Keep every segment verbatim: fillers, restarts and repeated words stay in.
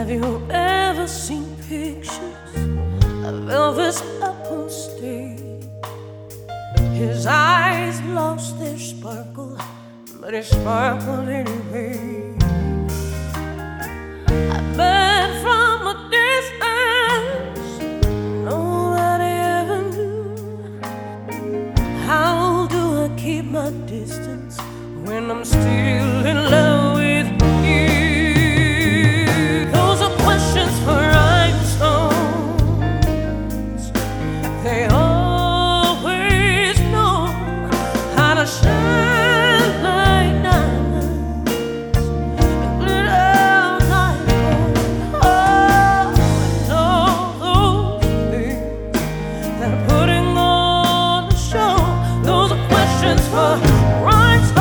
you ever seen pictures of Elvis up on stage? His eyes lost their sparkle, but it sparkled anyway. I bet from a distance nobody ever knew. How do I keep my distance when I'm still in love with you? Those are questions for rhinestones. They always know how to shine like diamonds and glitter like gold. Oh, and all those things that are putting on the show. Those are questions for rhinestones.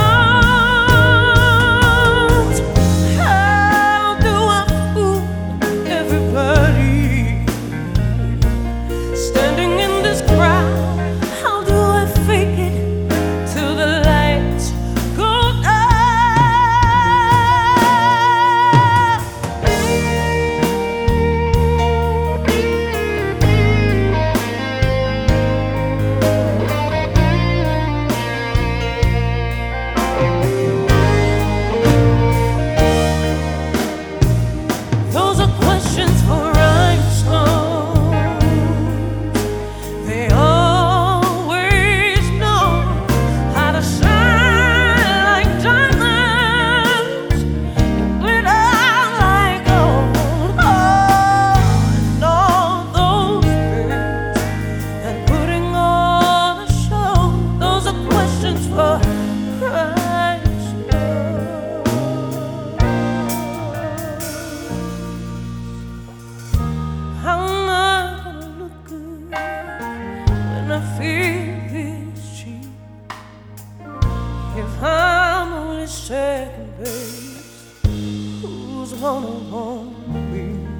If I'm only second base, who's gonna want me?